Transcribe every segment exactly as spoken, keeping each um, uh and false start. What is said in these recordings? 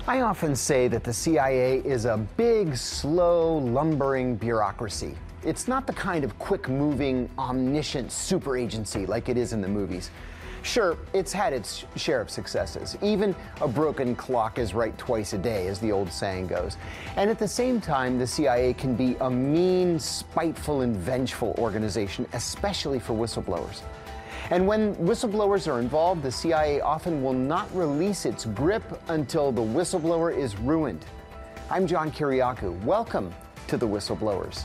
I often say that the C I A is a big, slow, lumbering bureaucracy. It's not the kind of quick-moving, omniscient super agency like it is in the movies. Sure, it's had its share of successes. Even a broken clock is right twice a day, as the old saying goes. And at the same time, the C I A can be a mean, spiteful, and vengeful organization, especially for whistleblowers. And when whistleblowers are involved, the C I A often will not release its grip until the whistleblower is ruined. I'm John Kiriakou. Welcome to The Whistleblowers.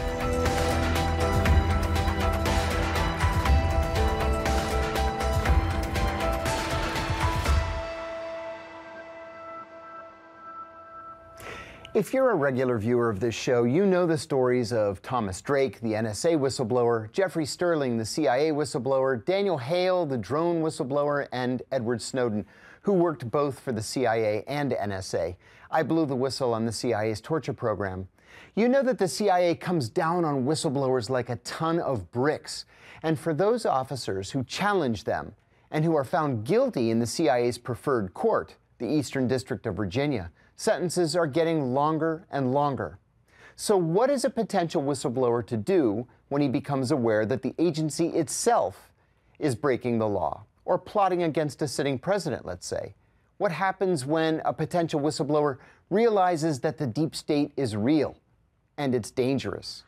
If you're a regular viewer of this show, you know the stories of Thomas Drake, the N S A whistleblower, Jeffrey Sterling, the C I A whistleblower, Daniel Hale, the drone whistleblower, and Edward Snowden, who worked both for the C I A and N S A. I blew the whistle on the C I A's torture program. You know that the C I A comes down on whistleblowers like a ton of bricks. And for those officers who challenge them and who are found guilty in the C I A's preferred court, the Eastern District of Virginia, sentences are getting longer and longer. So what is a potential whistleblower to do when he becomes aware that the agency itself is breaking the law or plotting against a sitting president, let's say? What happens when a potential whistleblower realizes that the deep state is real and it's dangerous?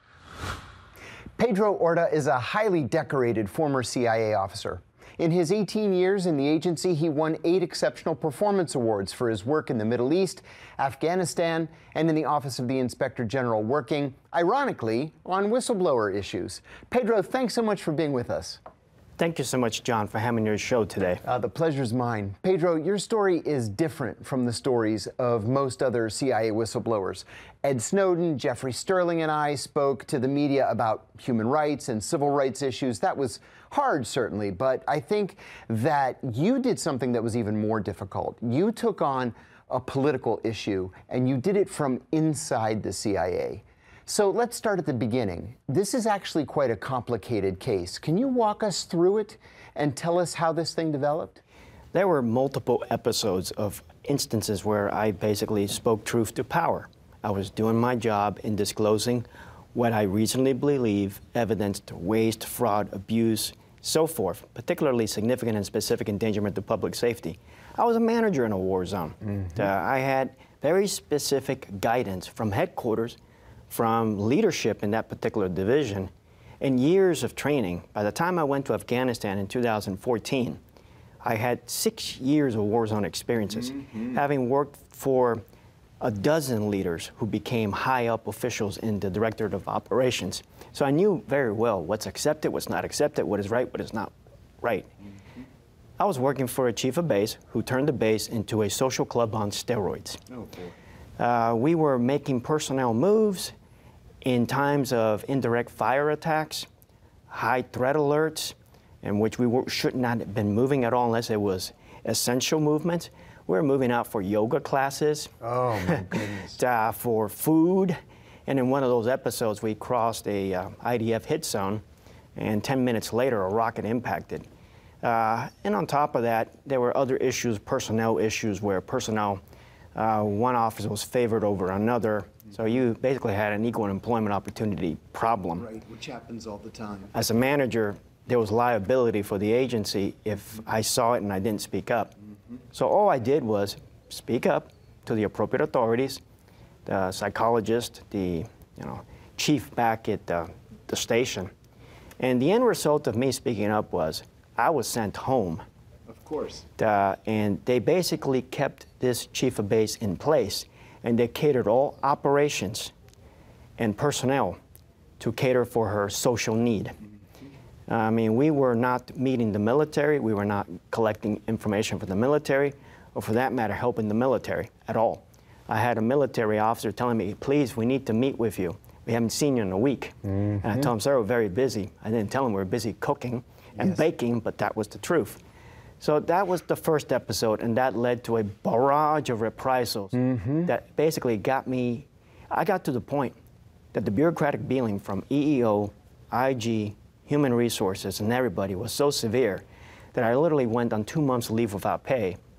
Pedro Orta is a highly decorated former C I A officer. In his eighteen years in the agency, he won eight Exceptional Performance Awards for his work in the Middle East, Afghanistan, and in the Office of the Inspector General, working, ironically, on whistleblower issues. Pedro, thanks so much for being with us. Thank you so much, John, for having your show today. Uh, the pleasure's mine. Pedro, your story is different from the stories of most other C I A whistleblowers. Ed Snowden, Jeffrey Sterling, and I spoke to the media about human rights and civil rights issues. That was hard, certainly, but I think that you did something that was even more difficult. You took on a political issue, and you did it from inside the C I A. So let's start at the beginning. This is actually quite a complicated case. Can you walk us through it and tell us how this thing developed? There were multiple episodes of instances where I basically spoke truth to power. I was doing my job in disclosing what I reasonably believe evidenced waste, fraud, abuse, so forth, particularly significant and specific endangerment to public safety. I was a manager in a war zone. Mm-hmm. uh, I had very specific guidance from headquarters, from leadership in that particular division, and years of training. By the time I went to Afghanistan in two thousand fourteen, I had six years of war zone experiences, mm-hmm. having worked for a dozen leaders who became high-up officials in the Directorate of Operations. So I knew very well what's accepted, what's not accepted, what is right, what is not right. Mm-hmm. I was working for a chief of base who turned the base into a social club on steroids. Oh, boy. Uh, we were making personnel moves in times of indirect fire attacks, high threat alerts, in which we were, should not have been moving at all unless it was essential movement. We were moving out for yoga classes, oh my goodness, uh, for food, and in one of those episodes we crossed a uh, I D F hit zone, and ten minutes later a rocket impacted. Uh, and on top of that, there were other issues, personnel issues, where personnel, uh, one officer was favored over another. So you basically had an equal employment opportunity problem. Right, which happens all the time. As a manager, there was liability for the agency if I saw it and I didn't speak up. Mm-hmm. So all I did was speak up to the appropriate authorities, the psychologist, the you know chief back at the, the station. And the end result of me speaking up was I was sent home. Of course. Uh, and they basically kept this chief of base in place, and they catered all operations and personnel to cater for her social need. Mm-hmm. I mean, we were not meeting the military, we were not collecting information for the military, or for that matter, helping the military at all. I had a military officer telling me, please, we need to meet with you. We haven't seen you in a week. Mm-hmm. And I told him, sir, we're very busy. I didn't tell him we were busy cooking and yes. baking, but that was the truth. So that was the first episode, and that led to a barrage of reprisals mm-hmm. that basically got me, I got to the point that the bureaucratic billing from E E O, I G, Human Resources, and everybody was so severe that I literally went on two months leave without pay.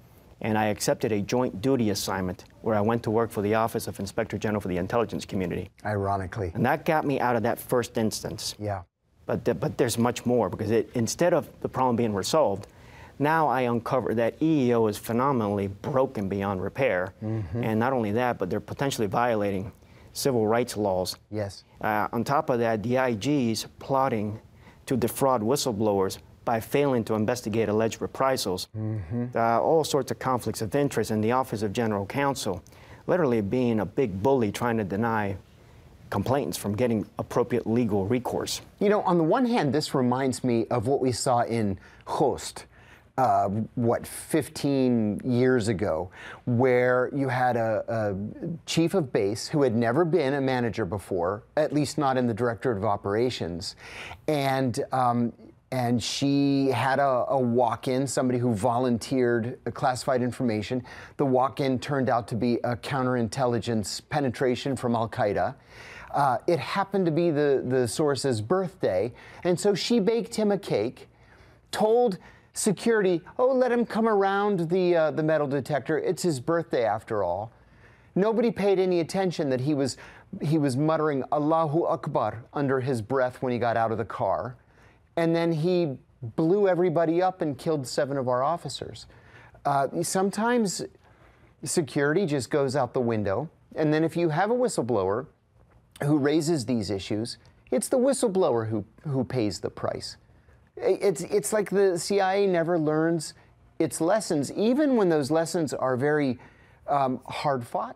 and I accepted a joint duty assignment where I went to work for the Office of Inspector General for the Intelligence Community. Ironically. And that got me out of that first instance. Yeah. But, th but there's much more, because it, instead of the problem being resolved, now I uncover that E E O is phenomenally broken beyond repair. Mm-hmm. And not only that, but they're potentially violating civil rights laws. Yes. Uh, on top of that, the I G's plotting to defraud whistleblowers by failing to investigate alleged reprisals. Mm-hmm. uh, all sorts of conflicts of interest in the Office of General Counsel, literally being a big bully trying to deny complainants from getting appropriate legal recourse. You know, on the one hand, this reminds me of what we saw in Host, uh, what, fifteen years ago, where you had a, a chief of base who had never been a manager before, at least not in the Directorate of Operations, and um, and she had a, a walk-in, somebody who volunteered classified information. The walk-in turned out to be a counterintelligence penetration from Al-Qaeda. Uh, it happened to be the, the source's birthday, and so she baked him a cake, told security, oh, let him come around the, uh, the metal detector. It's his birthday after all. Nobody paid any attention that he was, he was muttering Allahu Akbar under his breath when he got out of the car. And then he blew everybody up and killed seven of our officers. Uh, sometimes security just goes out the window. And then if you have a whistleblower who raises these issues, it's the whistleblower who, who pays the price. It's, it's like the C I A never learns its lessons, even when those lessons are very um, hard fought.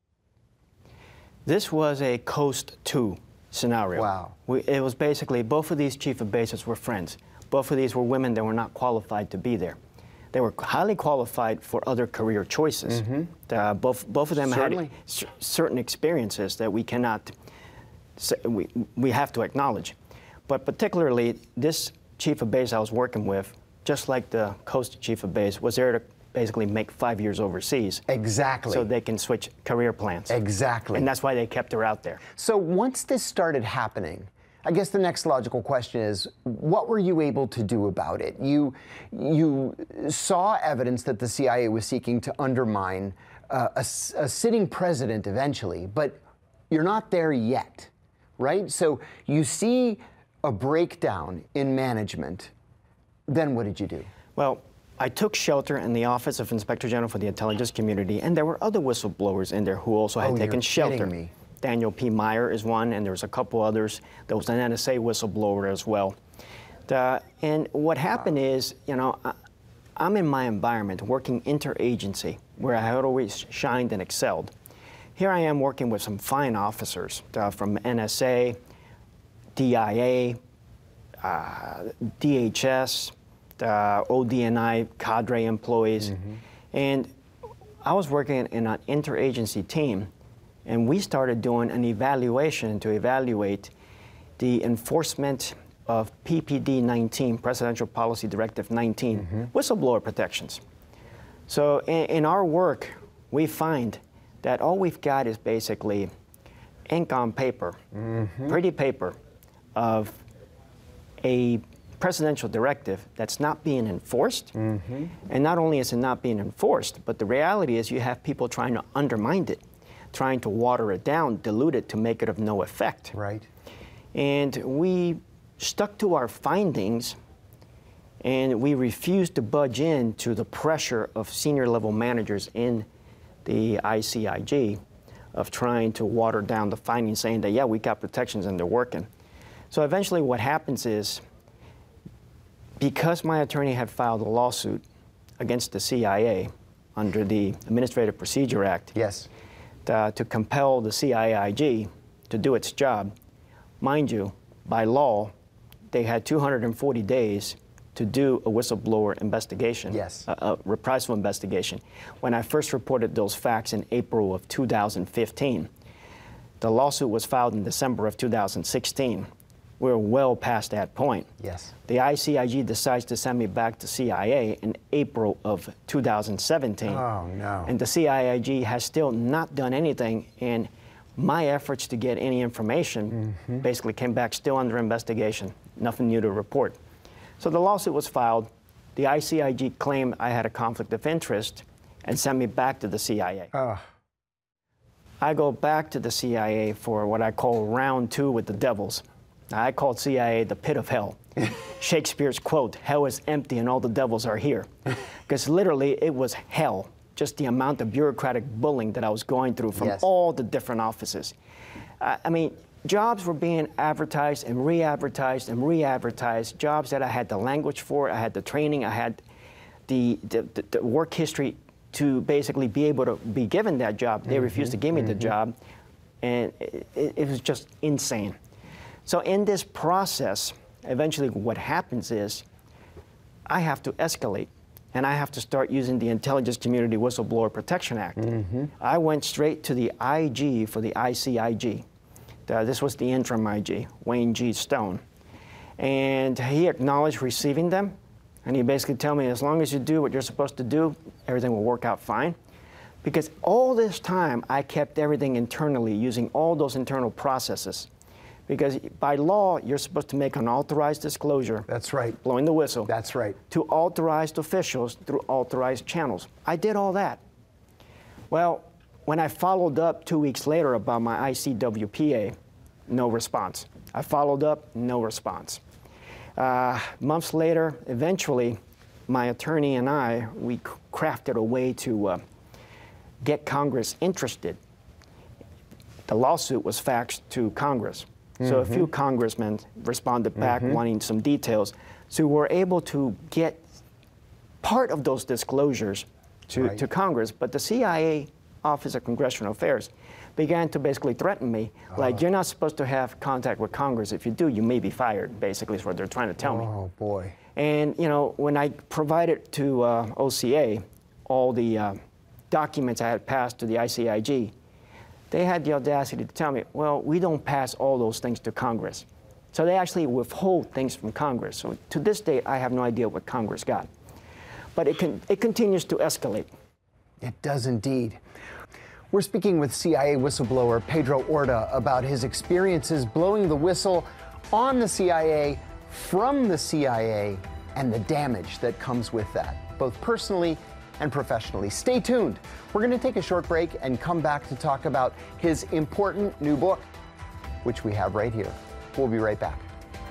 This was a Coast two scenario. Wow. We, it was basically, both of these chief of bases were friends. Both of these were women that were not qualified to be there. They were highly qualified for other career choices. Mm-hmm. uh, both, both of them Certainly. had c certain experiences that we cannot, we, we have to acknowledge. But particularly, this chief of base I was working with, just like the Coast chief of base, was there to basically make five years overseas. Exactly. So they can switch career plans. Exactly. And that's why they kept her out there. So once this started happening, I guess the next logical question is, what were you able to do about it? You, you saw evidence that the C I A was seeking to undermine uh, a, a sitting president eventually, but you're not there yet, right? So you see a breakdown in management. Then what did you do? Well, I took shelter in the Office of Inspector General for the Intelligence Community, and there were other whistleblowers in there who also had oh, taken you're shelter. Kidding me. Daniel P. Meyer is one, and there was a couple others. There was an N S A whistleblower as well. Uh, and what happened wow. is, you know, I, I'm in my environment working interagency, where I had always shined and excelled. Here I am working with some fine officers uh, from N S A, D I A, uh, D H S, uh, O D N I cadre employees. Mm-hmm. And I was working in an interagency team, and we started doing an evaluation to evaluate the enforcement of P P D nineteen, Presidential Policy Directive nineteen, mm-hmm. whistleblower protections. So in, in our work, we find that all we've got is basically ink on paper, mm-hmm. pretty paper, of a presidential directive that's not being enforced. Mm-hmm. And not only is it not being enforced, but the reality is you have people trying to undermine it, trying to water it down, dilute it to make it of no effect. Right. And we stuck to our findings, and we refused to budge in to the pressure of senior level managers in the I C I G of trying to water down the findings, saying that, yeah, we got protections and they're working. So eventually what happens is, because my attorney had filed a lawsuit against the C I A under the Administrative Procedure Act, yes, uh, to compel the C I A I G to do its job, mind you, by law, they had two hundred forty days to do a whistleblower investigation, yes. a, a reprisal investigation. When I first reported those facts in April of two thousand fifteen, the lawsuit was filed in December of two thousand sixteen. We're well past that point. Yes. The I C I G decides to send me back to C I A in April of two thousand seventeen. Oh, no. And the C I A G has still not done anything, and my efforts to get any information mm-hmm. basically came back still under investigation, nothing new to report. So the lawsuit was filed. The I C I G claimed I had a conflict of interest, and sent me back to the C I A. Uh. I go back to the C I A for what I call round two with the devils. Now, I called C I A the pit of hell. Shakespeare's quote, "Hell is empty and all the devils are here." Because literally it was hell, just the amount of bureaucratic bullying that I was going through from yes. all the different offices. Uh, I mean, jobs were being advertised and re-advertised and re-advertised, jobs that I had the language for, I had the training, I had the, the, the, the work history to basically be able to be given that job. They mm-hmm, refused to give me mm-hmm. the job, and it, it was just insane. So in this process, eventually what happens is I have to escalate, and I have to start using the Intelligence Community Whistleblower Protection Act. Mm-hmm. I went straight to the I G for the I C I G. Uh, this was the interim I G, Wayne G. Stone. And he acknowledged receiving them, and he basically told me, as long as you do what you're supposed to do, everything will work out fine. Because all this time, I kept everything internally, using all those internal processes. Because by law, you're supposed to make an authorized disclosure. That's right. Blowing the whistle. That's right. To authorized officials through authorized channels. I did all that. Well, when I followed up two weeks later about my I C W P A, no response. I followed up, no response. Uh, months later, eventually, my attorney and I, we crafted a way to uh, get Congress interested. The lawsuit was faxed to Congress. Mm-hmm. So a few congressmen responded back mm-hmm. wanting some details. So we're able to get part of those disclosures to, right. to Congress, but the C I A Office of Congressional Affairs began to basically threaten me, uh-huh. like, you're not supposed to have contact with Congress. If you do, you may be fired, basically, is what they're trying to tell oh, me. Oh, boy. And, you know, when I provided to uh, O C A all the uh, documents I had passed to the I C I G, they had the audacity to tell me, well, we don't pass all those things to Congress. So they actually withhold things from Congress. So to this day, I have no idea what Congress got. But it, can, it continues to escalate. It does indeed. We're speaking with C I A whistleblower Pedro Orta about his experiences blowing the whistle on the C I A, from the C I A, and the damage that comes with that, both personally and professionally. Stay tuned. We're going to take a short break and come back to talk about his important new book, which we have right here. We'll be right back.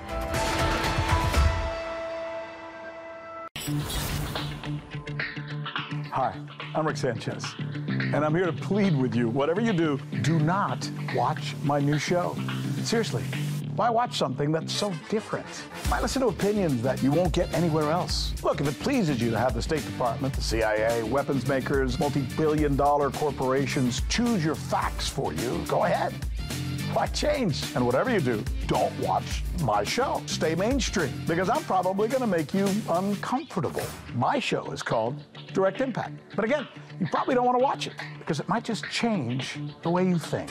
Hi, I'm Rick Sanchez, and I'm here to plead with you. Whatever you do, do not watch my new show. Seriously, why watch something that's so different? Why listen to opinions that you won't get anywhere else? Look, if it pleases you to have the State Department, the C I A, weapons makers, multi-billion dollar corporations choose your facts for you, go ahead. Why change? And whatever you do, don't watch my show. Stay mainstream, because I'm probably going to make you uncomfortable. My show is called Direct Impact. But again, you probably don't want to watch it, because it might just change the way you think.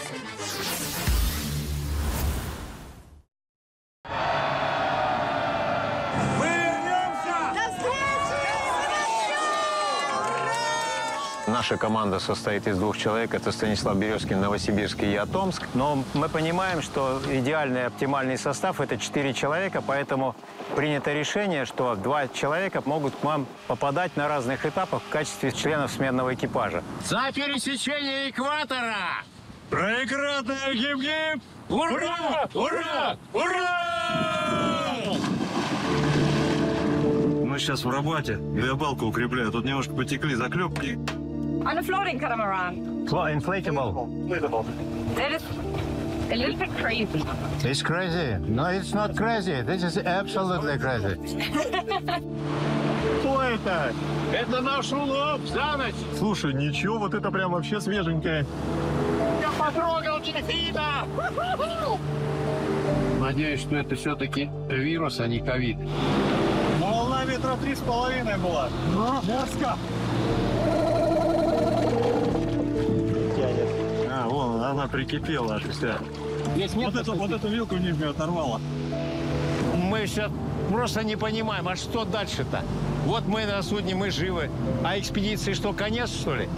Наша команда состоит из двух человек. Это Станислав Березкин, Новосибирск, и я, Томск. Но мы понимаем, что идеальный, оптимальный состав – это четыре человека, поэтому принято решение, что два человека могут к вам попадать на разных этапах в качестве членов сменного экипажа. За пересечение экватора! Троекратная гиб-гиб! Ура! Ура! Ура! Мы сейчас в Рабате. Две балки укрепляют. Тут немножко потекли заклепки. On a floating catamaran. Inflatable. That is a little bit crazy. It's crazy. No, it's not crazy. This is absolutely crazy. Что это? Это наш улов за ночь. Слушай, ничего, вот это прям вообще свеженькое. Я потрогал дельфина! Надеюсь, что это все-таки вирус, а не ковид. Волна метра три с половиной была. Мерзко. А, вон, она прикипела аж вся. Вот эту, вот эту вилку нижнюю оторвала. Мы сейчас просто не понимаем, а что дальше-то? Вот мы на судне, мы живы. А экспедиции что, конец, что ли?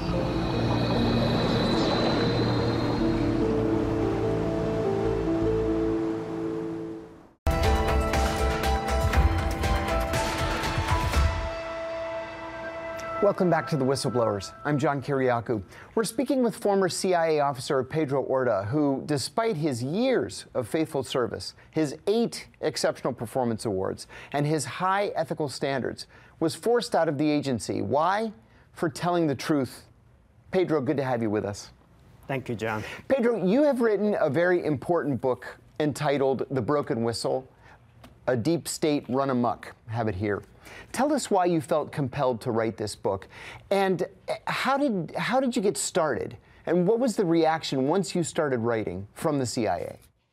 Welcome back to The Whistleblowers. I'm John Kiriakou. We're speaking with former C I A officer Pedro Orta, who, despite his years of faithful service, his eight exceptional performance awards, and his high ethical standards, was forced out of the agency. Why? For telling the truth. Pedro, good to have you with us. Thank you, John. Pedro, you have written a very important book entitled The Broken Whistle, A Deep State Run Amok. Have it here. Tell us why you felt compelled to write this book, and how did how did you get started, and what was the reaction once you started writing from the C I A?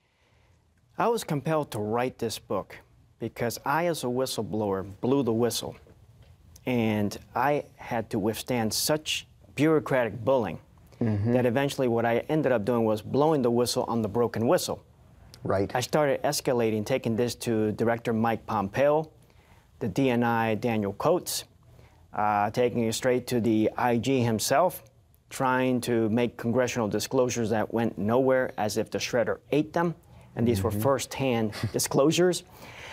I was compelled to write this book because I, as a whistleblower, blew the whistle, and I had to withstand such bureaucratic bullying mm-hmm. that eventually what I ended up doing was blowing the whistle on the broken whistle. Right. I started escalating, taking this to Director Mike Pompeo, the D N I Daniel Coates, uh, taking it straight to the I G himself, trying to make congressional disclosures that went nowhere, as if the shredder ate them, and these mm-hmm. were first-hand disclosures.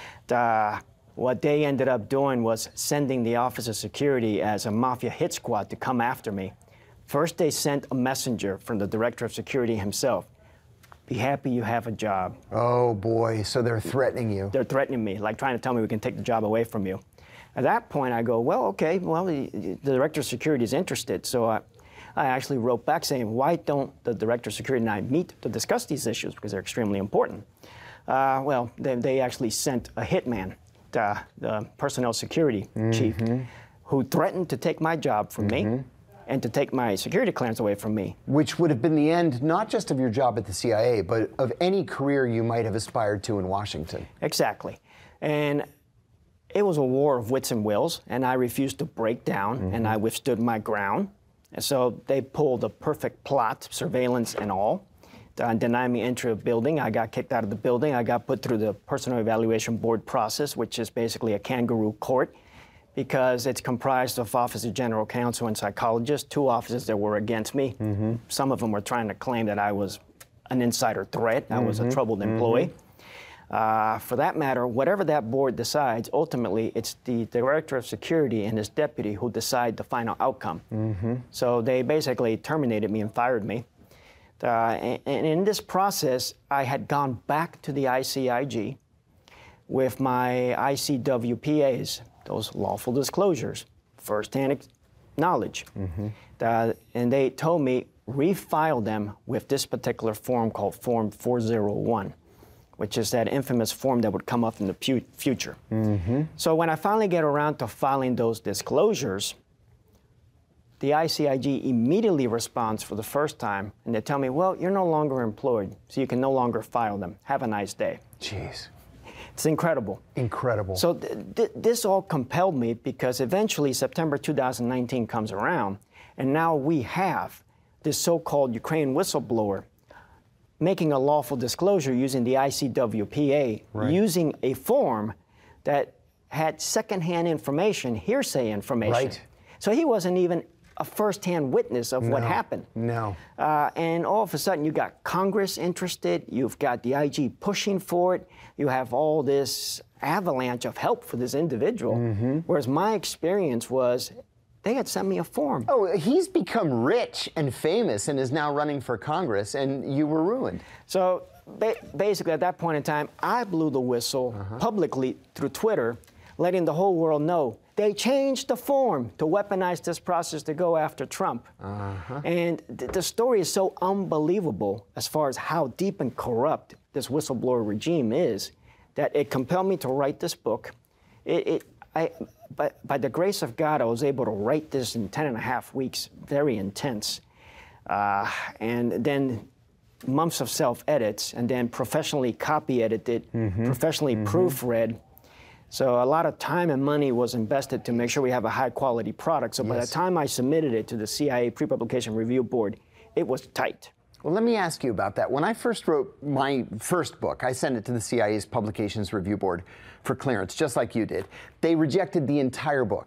The, what they ended up doing was sending the Office of Security as a mafia hit squad to come after me. First, they sent a messenger from the Director of Security himself. Be happy you have a job. Oh boy, so they're threatening you. They're threatening me, like trying to tell me we can take the job away from you. At that point, I go, well, okay, well, the, the Director of Security is interested. So I, I actually wrote back saying, why don't the Director of Security and I meet to discuss these issues, because they're extremely important. Uh, well, they, they actually sent a hitman, the, the personnel security mm-hmm. chief, who threatened to take my job from mm-hmm. me and to take my security clearance away from me. Which would have been the end, not just of your job at the C I A, but of any career you might have aspired to in Washington. Exactly. And it was a war of wits and wills, and I refused to break down, mm-hmm. and I withstood my ground. And so they pulled a perfect plot, surveillance and all, to deny me entry of the building. I got kicked out of the building. I got put through the Personnel Evaluation Board process, which is basically a kangaroo court, because it's comprised of Office of General Counsel and psychologists, two officers that were against me. Mm-hmm. Some of them were trying to claim that I was an insider threat, I mm-hmm. was a troubled employee. Mm-hmm. Uh, for that matter, whatever that board decides, ultimately it's the Director of Security and his deputy who decide the final outcome. Mm-hmm. So they basically terminated me and fired me. Uh, and, and in this process, I had gone back to the I C I G with my I C W P As, those lawful disclosures, first-hand knowledge. Mm-hmm. uh, and they told me, refile them with this particular form called Form four oh one, which is that infamous form that would come up in the pu- future. Mm-hmm. So when I finally get around to filing those disclosures, the I C I G immediately responds for the first time, and they tell me, well, you're no longer employed, so you can no longer file them. Have a nice day. Jeez. It's incredible. Incredible. So th- th- this all compelled me, because eventually September two thousand nineteen comes around, and now we have this so-called Ukraine whistleblower making a lawful disclosure using the I C W P A, right. using a form that had secondhand information, hearsay information. Right. So he wasn't even a first-hand witness of no. what happened. No. Uh, and all of a sudden, you got Congress interested, you've got the I G pushing for it, you have all this avalanche of help for this individual, mm-hmm. whereas my experience was, they had sent me a form. Oh, he's become rich and famous and is now running for Congress, and you were ruined. So ba- basically, at that point in time, I blew the whistle uh-huh. publicly through Twitter, letting the whole world know they changed the form to weaponize this process to go after Trump. Uh-huh. And th- the story is so unbelievable as far as how deep and corrupt this whistleblower regime is, that it compelled me to write this book. It, it I, by, by the grace of God, I was able to write this in ten and a half weeks, very intense. Uh, and then months of self-edits, and then professionally copy-edited, mm-hmm. professionally mm-hmm. proofread. So a lot of time and money was invested to make sure we have a high-quality product. So yes. by the time I submitted it to the C I A Pre-Publication Review Board, it was tight. Well, let me ask you about that. When I first wrote my first book, I sent it to the C I A's Publications Review Board for clearance, just like you did. They rejected the entire book.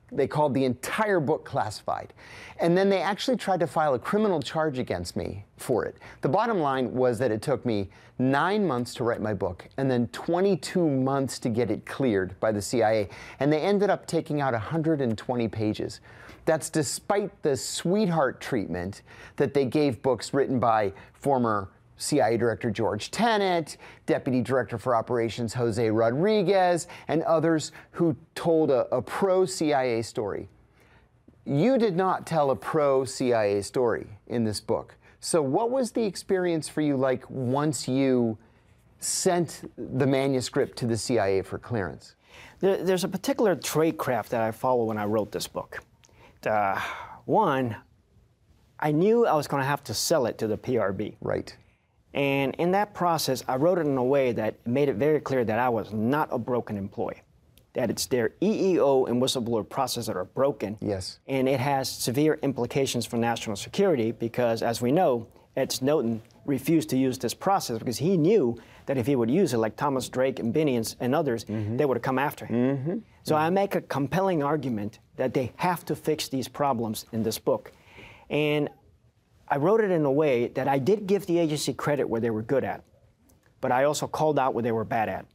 They called the entire book classified. And then they actually tried to file a criminal charge against me for it. The bottom line was that it took me nine months to write my book and then twenty-two months to get it cleared by the C I A. And they ended up taking out one hundred twenty pages. That's despite the sweetheart treatment that they gave books written by former C I A Director George Tenet, Deputy Director for Operations Jose Rodriguez, and others who told a, a pro-C I A story. You did not tell a pro-C I A story in this book. So what was the experience for you like once you sent the manuscript to the C I A for clearance? There, there's a particular tradecraft that I follow when I wrote this book. Uh, one, I knew I was going to have to sell it to the P R B. Right. And in that process, I wrote it in a way that made it very clear that I was not a broken employee, that it's their E E O and whistleblower process that are broken. Yes. And it has severe implications for national security because, as we know, Ed Snowden refused to use this process because he knew that if he would use it, like Thomas Drake and Binions and others, mm-hmm. they would have come after him. Mm-hmm. So mm-hmm. I make a compelling argument that they have to fix these problems in this book. And I wrote it in a way that I did give the agency credit where they were good at, but I also called out where they were bad at.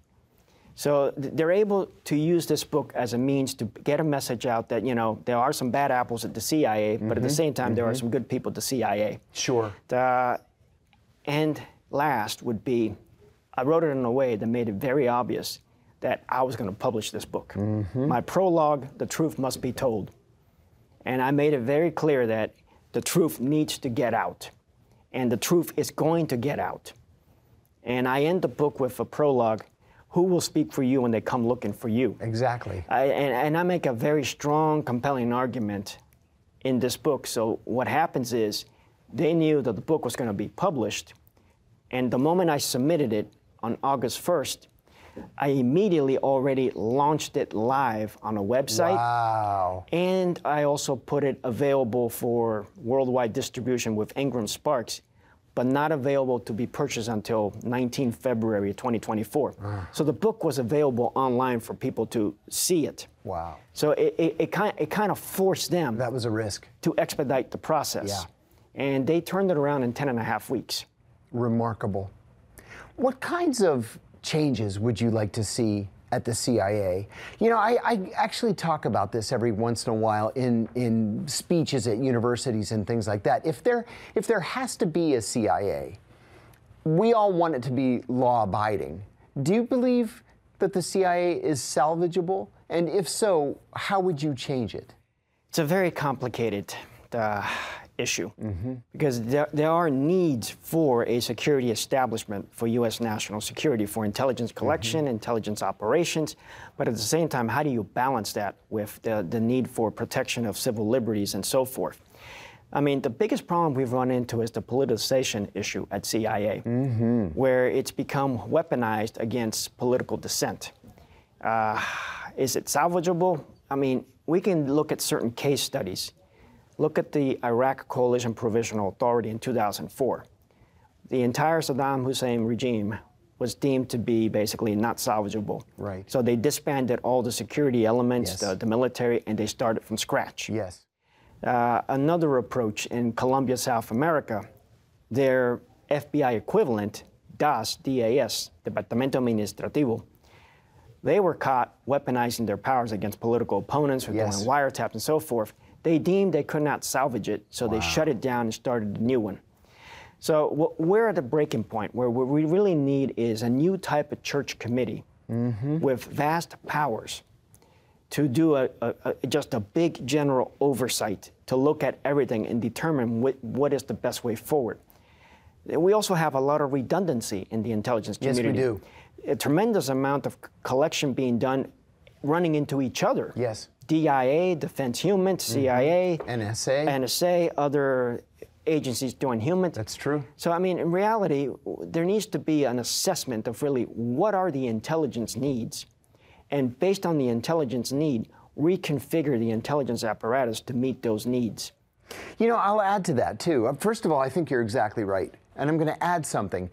So th- they're able to use this book as a means to get a message out that, you know, there are some bad apples at the C I A, mm-hmm. but at the same time, mm-hmm. there are some good people at the C I A. Sure. The, and last would be, I wrote it in a way that made it very obvious that I was going to publish this book. Mm-hmm. My prologue, The Truth Must Be Told. And I made it very clear that the truth needs to get out, and the truth is going to get out. And I end the book with a prologue, who will speak for you when they come looking for you? Exactly. I, and, and I make a very strong, compelling argument in this book. So what happens is, they knew that the book was going to be published, and the moment I submitted it on August first, I immediately already launched it live on a website. Wow. And I also put it available for worldwide distribution with Ingram Sparks, but not available to be purchased until nineteenth of February twenty twenty-four. Uh. So the book was available online for people to see it. Wow. So it, it, it, kind, it kind of forced them. That was a risk. To expedite the process. Yeah. And they turned it around in ten and a half weeks. Remarkable. What kinds of changes would you like to see at the C I A? You know, I, I actually talk about this every once in a while in, in speeches at universities and things like that. If there, if there has to be a C I A, we all want it to be law-abiding. Do you believe that the C I A is salvageable? And if so, how would you change it? It's a very complicated uh, issue mm-hmm. because there, there are needs for a security establishment for U S national security, for intelligence collection, mm-hmm. intelligence operations, but at the same time, how do you balance that with the, the need for protection of civil liberties and so forth? I mean, the biggest problem we've run into is the politicization issue at C I A, mm-hmm. where it's become weaponized against political dissent. Uh, is it salvageable? I mean, we can look at certain case studies. Look at the Iraq Coalition Provisional Authority in two thousand four. The entire Saddam Hussein regime was deemed to be basically not salvageable. Right. So they disbanded all the security elements, yes. the, the military, and they started from scratch. Yes. Uh, another approach in Colombia, South America, their F B I equivalent, D A S, D A S, Departamento Administrativo, they were caught weaponizing their powers against political opponents, with yes. doing wiretaps and so forth. They deemed they could not salvage it, so wow. they shut it down and started a new one. So we're at a breaking point where what we really need is a new type of church committee mm-hmm. with vast powers to do a, a, a, just a big general oversight, to look at everything and determine what, what is the best way forward. We also have a lot of redundancy in the intelligence community. Yes, we do. A tremendous amount of collection being done running into each other. Yes. D I A, Defense Human, C I A, mm-hmm. N S A, N S A, other agencies doing human. That's true. So, I mean, in reality, there needs to be an assessment of really what are the intelligence needs, and based on the intelligence need, reconfigure the intelligence apparatus to meet those needs. You know, I'll add to that, too. First of all, I think you're exactly right. And I'm going to add something.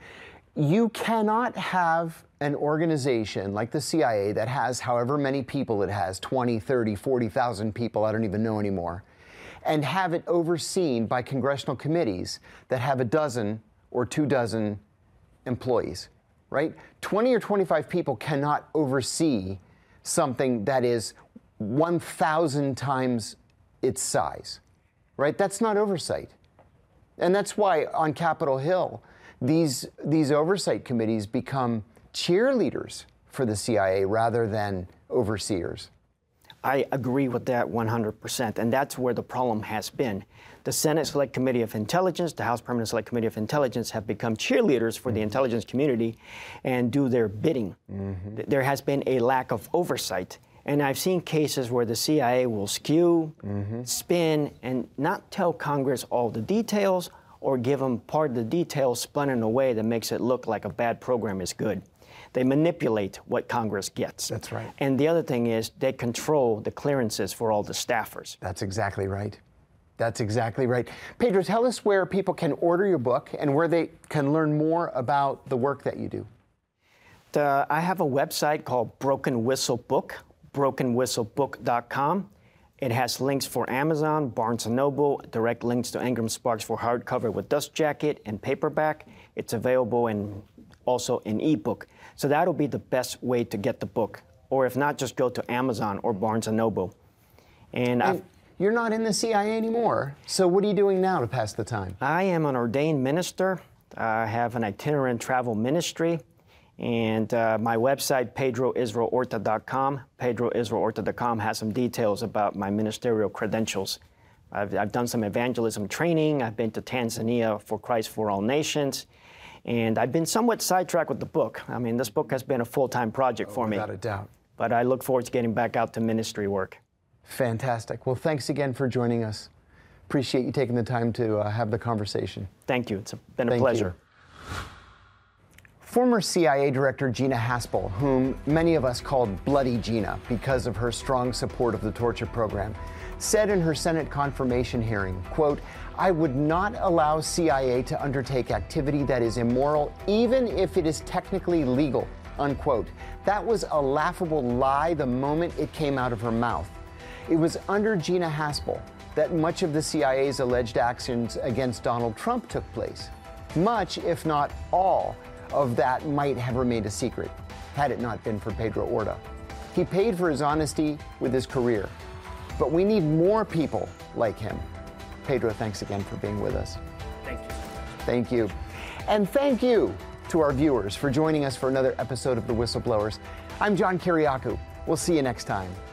You cannot have an organization like the C I A that has however many people it has, twenty, thirty, forty thousand people, I don't even know anymore, and have it overseen by congressional committees that have a dozen or two dozen employees, right? twenty or twenty-five people cannot oversee something that is one thousand times its size, right? That's not oversight. And that's why on Capitol Hill, these, these oversight committees become cheerleaders for the C I A rather than overseers. I agree with that one hundred percent, and that's where the problem has been. The Senate Select Committee of Intelligence, the House Permanent Select Committee of Intelligence have become cheerleaders for the intelligence community and do their bidding. Mm-hmm. There has been a lack of oversight, and I've seen cases where the C I A will skew, mm-hmm. spin, and not tell Congress all the details or give them part of the details spun in a way that makes it look like a bad program is good. They manipulate what Congress gets. That's right. And the other thing is they control the clearances for all the staffers. That's exactly right. That's exactly right. Pedro, tell us where people can order your book and where they can learn more about the work that you do. The, I have a website called Broken Whistle Book, broken whistle book dot com. It has links for Amazon, Barnes and Noble, direct links to Ingram Sparks for hardcover with dust jacket and paperback. It's available in also in ebook. So that'll be the best way to get the book. Or if not, just go to Amazon or Barnes and Noble. And, and you're not in the C I A anymore. So what are you doing now to pass the time? I am an ordained minister. I have an itinerant travel ministry. And uh, my website, pedro israel orta dot com, pedro israel orta dot com has some details about my ministerial credentials. I've, I've done some evangelism training. I've been to Tanzania for Christ for All Nations. And I've been somewhat sidetracked with the book. I mean, this book has been a full-time project oh, for me. Without a doubt. But I look forward to getting back out to ministry work. Fantastic. Well, thanks again for joining us. Appreciate you taking the time to uh, have the conversation. Thank you. It's been a Thank pleasure. You. Former C I A Director Gina Haspel, whom many of us called Bloody Gina because of her strong support of the torture program, said in her Senate confirmation hearing, quote, "I would not allow C I A to undertake activity that is immoral, even if it is technically legal," unquote. That was a laughable lie the moment it came out of her mouth. It was under Gina Haspel that much of the C I A's alleged actions against Donald Trump took place. Much, if not all, of that might have remained a secret had it not been for Pedro Orta. He paid for his honesty with his career. But we need more people like him. Pedro, thanks again for being with us. Thank you. Thank you. And thank you to our viewers for joining us for another episode of The Whistleblowers. I'm John Kiriakou. We'll see you next time.